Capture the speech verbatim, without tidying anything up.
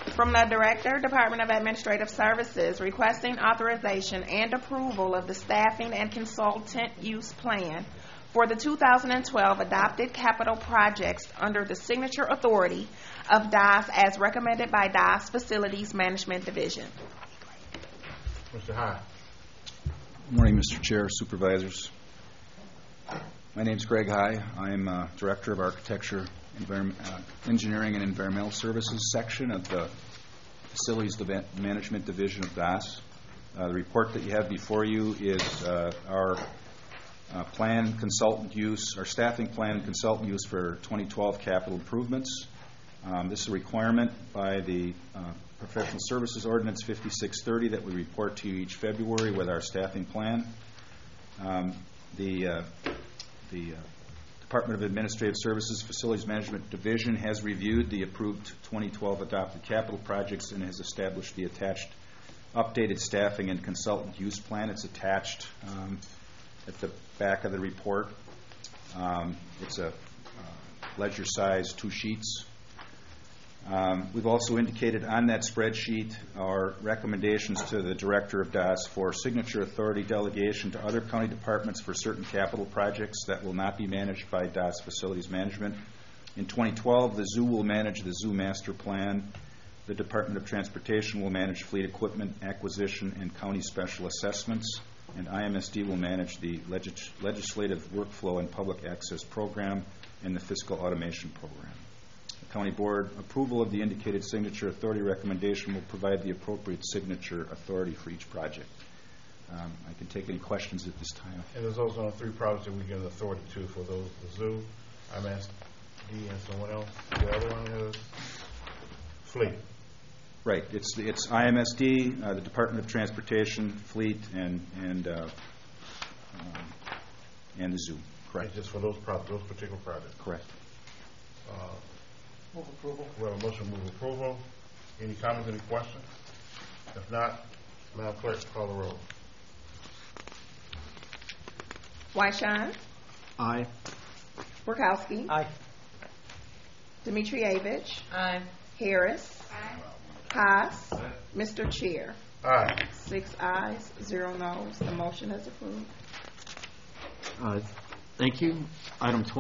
From the Director, Department of Administrative Services, requesting authorization and approval of the staffing and consultant use plan for the two thousand twelve adopted capital projects under the signature authority of D O S as recommended by D O S Facilities Management Division. Mister High. Good morning, Mister Chair, Supervisors. My name is Greg High. I'm uh, Director of Architecture, Environment, uh, Engineering and Environmental Services section of the Facilities Deve- Management Division of D O S. Uh, the report that you have before you is uh, our uh, plan consultant use, our staffing plan and consultant use for twenty twelve capital improvements. Um, this is a requirement by the uh, Professional Services Ordinance fifty-six thirty that we report to you each February with our staffing plan. Um, the uh, the uh, Department of Administrative Services Facilities Management Division has reviewed the approved twenty twelve adopted capital projects and has established the attached updated staffing and consultant use plan. It's attached um, at the back of the report. Um, it's a uh, ledger size, two sheets. Um, we've also indicated on that spreadsheet our recommendations to the Director of D O S for signature authority delegation to other county departments for certain capital projects that will not be managed by D O S Facilities Management. In twenty twelve, the Zoo will manage the Zoo Master Plan. The Department of Transportation will manage fleet equipment acquisition and county special assessments, and I M S D will manage the legis- legislative workflow and public access program and the fiscal automation program. County Board approval of the indicated signature authority recommendation will provide the appropriate signature authority for each project. Um, I can take any questions at this time. And there's also on three projects that we give the authority to for those, the zoo, I M S D, and someone else. The other one is fleet. Right. It's it's I M S D, uh, the Department of Transportation, Fleet, and and uh, um, and the zoo. Correct. And just for those pro- those particular projects. Correct. Uh, Move approval. We have a motion to move approval. Any comments, any questions? If not, Madam Clerk, call the roll. Wyshawn. Aye. Borkowski. Aye. Dimitrievich. Aye. Harris. Haas. Mister Chair. Aye. Six ayes, zero noes. The motion is approved. Uh, thank you. Item twenty.